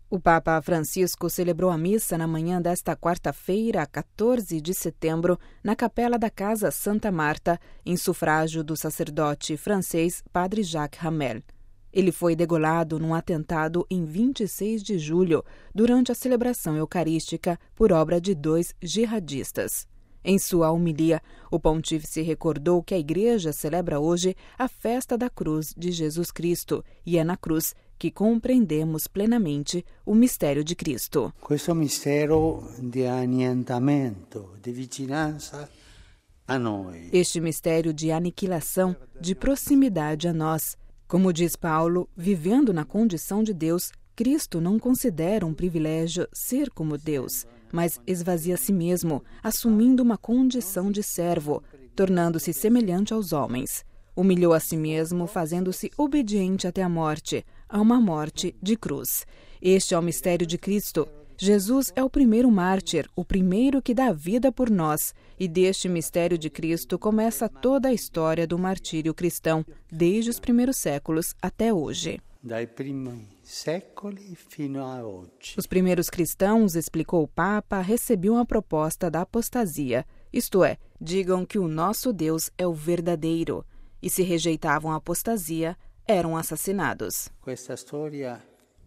O Papa Francisco celebrou a missa na manhã desta quarta-feira, 14 de setembro, na capela da Casa Santa Marta, em sufrágio do sacerdote francês Padre Jacques Hamel. Ele foi degolado num atentado em 26 de julho, durante a celebração eucarística por obra de 2 jihadistas. Em sua homilia, o pontífice recordou que a Igreja celebra hoje a festa da cruz de Jesus Cristo, e é na cruz que compreendemos plenamente o mistério de Cristo. Questo mistero di annientamento, di vicinanza a noi. Este mistério de aniquilação, de proximidade a nós. Como diz Paulo, vivendo na condição de Deus, Cristo não considera um privilégio ser como Deus, mas esvazia a si mesmo, assumindo uma condição de servo, tornando-se semelhante aos homens. Humilhou a si mesmo, fazendo-se obediente até a morte, a uma morte de cruz. Este é o mistério de Cristo. Jesus é o primeiro mártir, o primeiro que dá vida por nós, e deste mistério de Cristo começa toda a história do martírio cristão, desde os primeiros séculos até hoje. Dai primi secoli fino a oggi. Os primeiros cristãos, explicou o Papa, recebiam a proposta da apostasia, isto é, digam que o nosso Deus é o verdadeiro, e se rejeitavam a apostasia, eram assassinados. Questa storia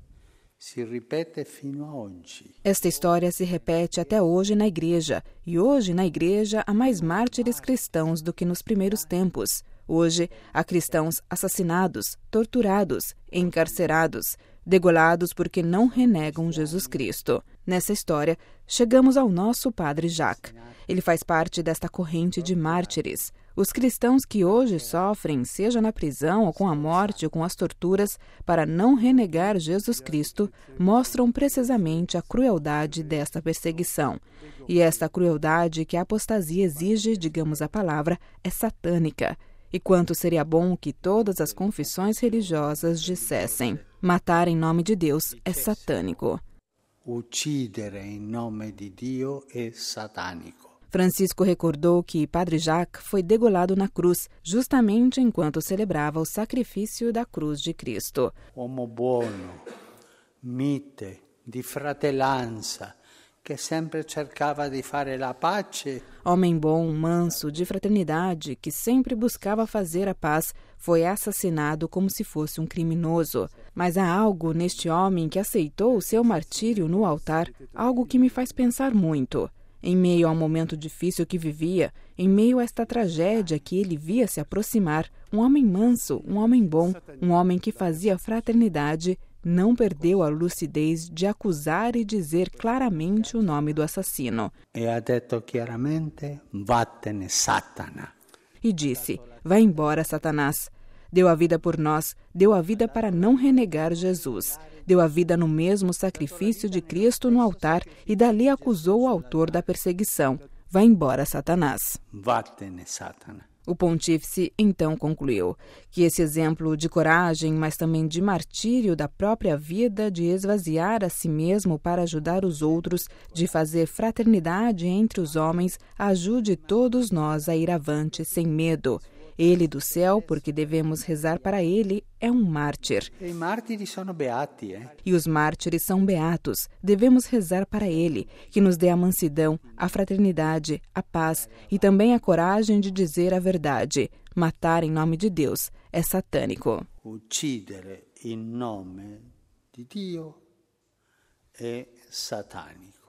si ripete fino a oggi. Esta história se repete até hoje na Igreja, e hoje na Igreja há mais mártires cristãos do que nos primeiros tempos. Hoje há cristãos assassinados, torturados, encarcerados, degolados porque não renegam Jesus Cristo. Nessa história, chegamos ao nosso Padre Jacques. Ele faz parte desta corrente de mártires. Os cristãos que hoje sofrem, seja na prisão ou com a morte ou com as torturas, para não renegar Jesus Cristo, mostram precisamente a crueldade desta perseguição. E esta crueldade que a apostasia exige, digamos a palavra, é satânica. E quanto seria bom que todas as confissões religiosas dissessem: matar em nome de Deus é satânico. Uccidere in nome di Dio è satanico. Francisco recordou que Padre Jacques foi degolado na cruz, justamente enquanto celebrava o sacrifício da cruz de Cristo. Uomo buono, mite, di fratellanza, che sempre cercava di fare la pace. Homem bom, manso, de fraternidade, que sempre buscava fazer a paz, foi assassinado como se fosse um criminoso. Mas há algo neste homem que aceitou o seu martírio no altar, algo que me faz pensar muito. Em meio ao momento difícil que vivia, em meio a esta tragédia que ele via se aproximar, um homem manso, um homem bom, um homem que fazia fraternidade, não perdeu a lucidez de acusar e dizer claramente o nome do assassino. E ha detto chiaramente: vattene Satana. E disse: vai embora, Satanás. Deu a vida por nós, deu a vida para não renegar Jesus. Deu a vida no mesmo sacrifício de Cristo no altar e dali acusou o autor da perseguição. Vai embora, Satanás. Vattene Satana. O pontífice então concluiu que esse exemplo de coragem, mas também de martírio da própria vida, de esvaziar a si mesmo para ajudar os outros, de fazer fraternidade entre os homens, ajude todos nós a ir avante sem medo. Ele do céu, porque devemos rezar para ele, é um mártir. I martiri sono beati, E os mártires são beatos. Devemos rezar para ele, que nos dê a mansidão, a fraternidade, a paz e também a coragem de dizer a verdade. Matar em nome de Deus é satânico. Uccidere in nome di Dio è satanico.